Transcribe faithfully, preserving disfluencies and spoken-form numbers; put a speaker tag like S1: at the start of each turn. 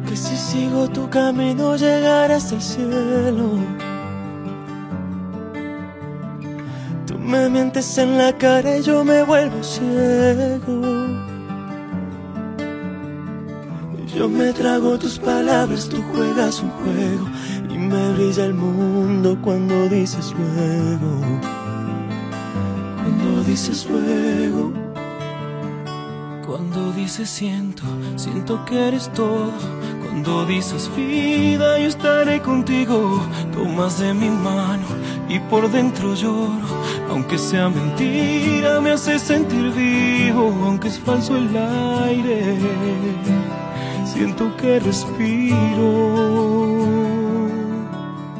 S1: que si sigo tu camino llegaré hasta el cielo. Tú me mientes en la cara y yo me vuelvo ciego. Yo me trago tus palabras, tú juegas un juego y me brilla el mundo cuando dices luego. Cuando dices luego. Cuando dices siento, siento que eres todo. Cuando dices vida, yo estaré contigo. Tomas de mi mano y por dentro lloro. Aunque sea mentira, me hace sentir vivo. Aunque es falso el aire, siento que respiro.